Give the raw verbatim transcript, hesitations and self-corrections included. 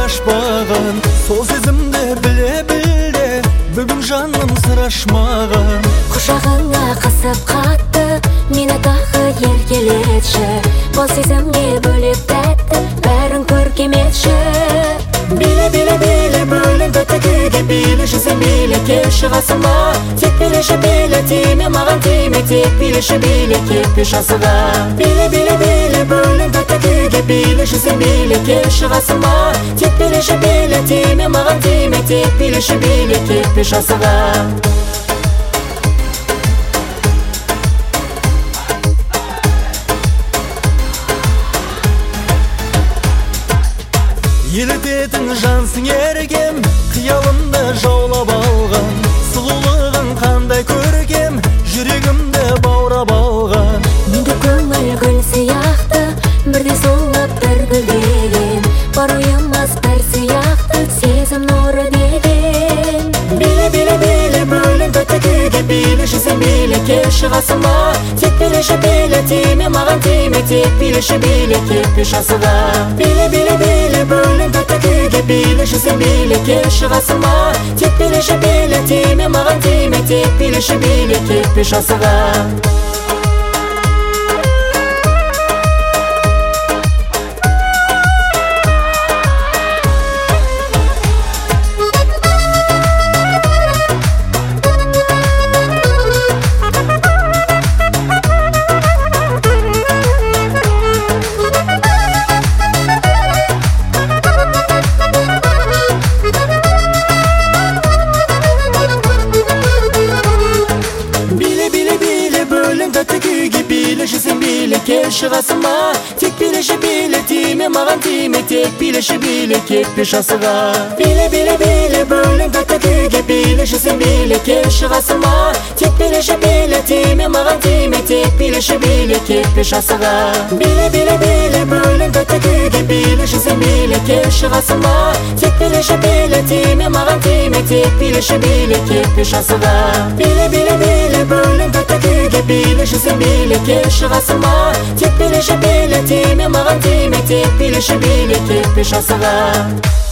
ашпаған, сол сезімді біле білде бүгін жаным сырашмаған. Құшағыңа қысып қатты мені тағы еркелетші, бұл сезімге бөлеп тәтті бәрін көркем етші. Биле биле биле бөлін тәтті күйге, билеші сен биле келші қасыма. Тек билеші биле тиме маған тиме, тек билеші биле кетпеш асыға. Биле биле биле бөлін тәтті күйге, билеші сен биле келші қасыма. Тек билеші биле тиме маған тиме, тек билеші биле кетпеш асыға. Елітетін жансың еркем, қиялымды жаулап алған. Сұлулығың қандай көркем, жүрегімді баурап алған. Менде көңіл гүл сияқты, бірде солып бір гүлдеген, бар ойымыз бір сияқты, сезім нұры деген. Биле биле биле бөлін тәтті күйге, билеші сен биле келші қасыма. Тек билеші биле тиме маған тиме, тек билеші биле кетпеш асыға. Биле биле биле бөлін тәтті күйге, билеші сен биле келші қасыма. Тек билеші биле тиме маған тиме, тек билеші биле кетпеш асыға. Билеші сен биле келші қасыма. Тек билеші биле тиме маған тиме, тек билеші биле кетпеш асыға. Биле биле биле бөлін тәтті күйге, билеші сен биле келші қасыма. Тек билеші биле тиме маған тиме, тек билеші биле кетпеш асыға. Биле биле биле бөлін тәтті күйге, билеші сен биле келші қасыма. Тек билеші биле тиме маған тиме, тек билеші биле кетпеш асыға. Биле биле биле бөлін тәтті күйге, билеші сен биле келші қасыма. Тек билеші биле тиме маған тиме, тек билеші биле кетпеш асыға.